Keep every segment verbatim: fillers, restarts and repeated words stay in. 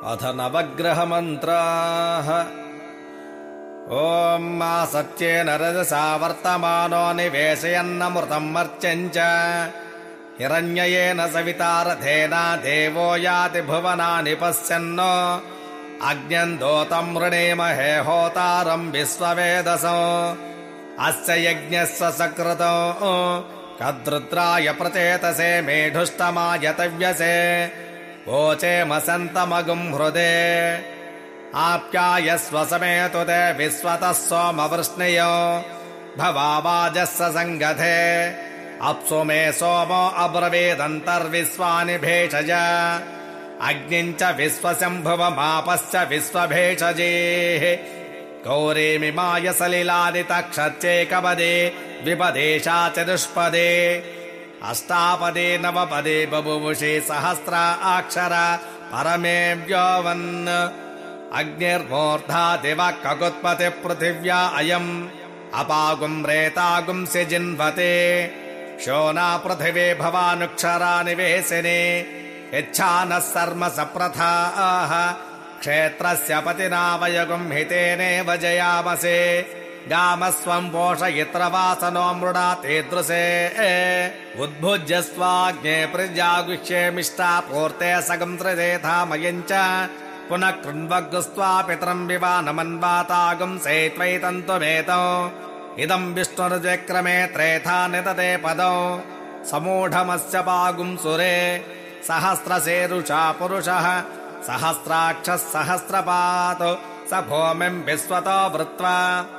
अथ नवग्रहमन्त्राः। ॐ मा सत्येन रजसा वर्तमानो निवेशयन्नमृतम् मर्त्यम् च हिरण्ययेन सविता रथेन देवो याति भुवनानि पश्यन्नो अग्न्यम् दोतम् वृणीमहे होतारम् विश्ववेदसो अस्य यज्ञस्य सकृतो कद्रुद्राय प्रचेतसे मेढुष्टमाय तव्यसे वोचेमसन्तमगुम् हृदे आप्यायस्व समेतु ते विश्वतः सोमवृष्णयो भवावाजस्य सङ्गथे अप्सु मे सोमो अब्रवीदन्तर्विश्वानि भेषज अग्निम् च विश्वशम्भुवमापश्च विश्वभेषजेः गौरीमिमाय सलिलानि तक्षच्चेकपदे द्विपदेशा चतुष्पदे अष्टापदे नवपदे बभुवुषे सहस्रा अक्षर परमे व्योवन् अग्निर्मूर्धा दिवः ककुत्पते पृथिव्या अयम् अपागुम् रेतागुम् सिजिन्वते शोना पृथिवे भवानुक्षरा निवेशिने यच्छानः सर्म सप्रथाः क्षेत्रस्य पतिना वयगुम् हितेनेव जयामसे गामस्वम् पोषयित्र वासनो मृडा तेदृशे उद्भुज्य स्वाग्ने प्रजागुष्ये मिष्टा पूर्ते सगम् त्रिदेधामयम् च पुनः कृण्वग्स्त्वा पितरम् विवानमन्वातागुम् से त्वैतन्तुमेतौ इदम् विष्णुर्विक्रमे त्रेधा नितते पदौ समूढमस्य पागुम् सुरे सहस्रसेरुषा पुरुषः सहस्राक्षः सहस्रपात् स भूमिम् विश्वतो वृत्वा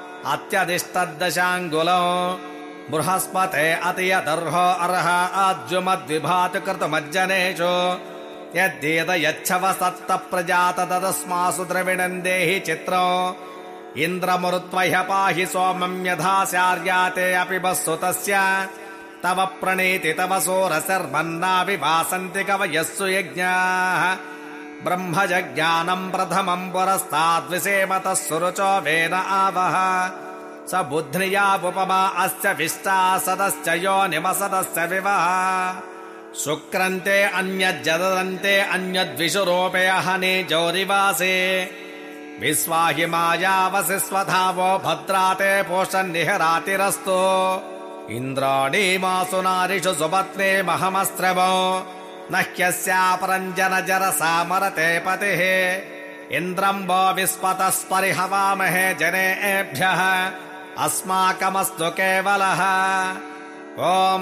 अत्यधिष्ठद्दशाङ्गुलो बृहस्पते अतियदर्हो अर्ह आज्युमद्विभाति कृतमज्जनेषु यद्येत यच्छव सत्त प्रजात तदस्मासु द्रविणम् देहि चित्रो इन्द्रमरुत्वह्य पाहि सोमम् यथा स्यार्याते अपि वस्सु तस्य तव प्रणीति तव सोरसर्मन्नाभिवासन्ति कवयस्सु यज्ञाः ब्रह्मजज्ञानम् प्रथमम् पुरस्ताद्विषेमतः सुरुचो वेन आवह स बुध्न्यावुपमा अस्य विष्टा सदश्च योनिमसदस्य विवः शुक्रन्ते अन्यज्जदन्ते अन्यद्विषुरूपे हने जौरिवासे विश्वाहि मायावसि स्वधावो भद्राते पोषन्निहरातिरस्तु इन्द्राणीमासु नारिषु सुपत्ने महमस्त्रवो न ह्यस्यापरञ्जन जरसा मरते पतिः इन्द्रम् वो विस्पतस्परिहवामहे जनेभ्यः अस्माकमस्तु केवलः ॐ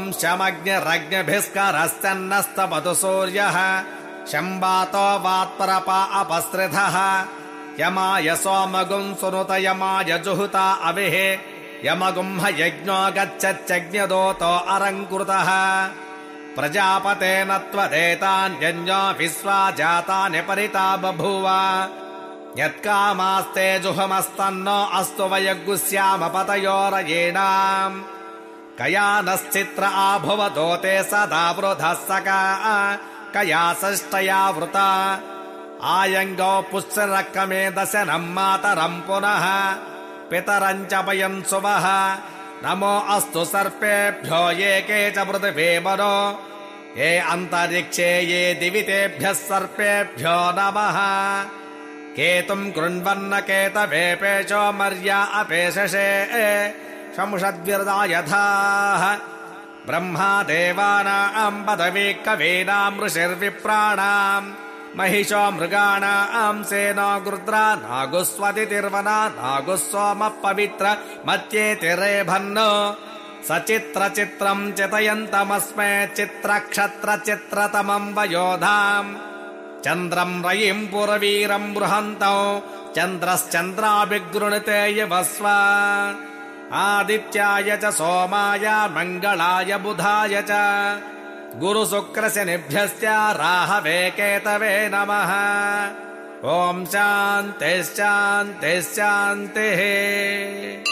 शमग्निरग्निभिस्करश्चन्नस्तपतु सूर्यः शम्बातो वात्परपा अपस्त्रिधः यमाय सोमगुम् सुनुत यमाय जुहुता अविः यमगुम् ह यज्ञो गच्छच्चज्ञदोतो अरङ्कृतः प्रजापतेन त्वदेतान्यन्यो विश्वा जातानि परिता बभूव यत्कामास्ते जुहमस्तन्नो अस्तु वयगुस्याम पतयोरयेणाम् कयानश्चित्र आभुवदोते सदा वृधः सका कया षष्ठया वृता आयङ्गौ पुष्यरक्कमे दशनम् मातरम् पुनः पितरम् च वयम् सुवः नमो अस्तु सर्पेभ्यो ये के च पृथिवे मनो ये अन्तरिक्षे ये दिवितेभ्यः सर्पेभ्यो नमः केतुम् कृण्वन्न केतवे पेशो मर्या अपेशसे शंषद्विरदा यथाः ब्रह्मा देवानाम् पदवी कवीनाम् ऋषिर्विप्राणाम् महिषो मृगाणाम् सेनो गृद्रा नागुस्वतिर्वना नागुः सोमः पवित्र मत्येतिरेभन्नो सचित्रचित्रम् चितयन्तमस्मै चित्रक्षत्रचित्रतमम् वयोधाम् चन्द्रम् रयिम् पुरवीरम् बृहन्तौ चन्द्रश्चन्द्राभिगृणीते यवस्व आदित्याय च सोमाय मङ्गलाय बुधाय च गुरुशुक्रशनिभ्यश्च राहवे केतवे नमः ॐ शान्तिः शान्तिः शान्तिः।